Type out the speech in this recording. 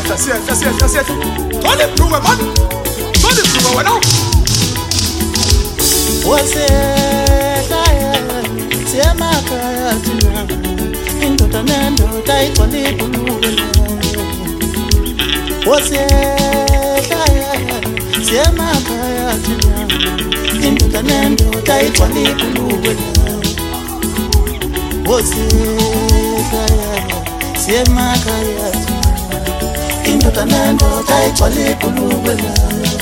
Yasiet. Don't improve, man. Don't improve, now. What's it? Sema kaya tina. Indoda nendo taiko libulu. What's it? Sema kaya tina. Indoda nendo taiko libulu. What's it? Sema kaya tina. Indoda nendo taiko libulu.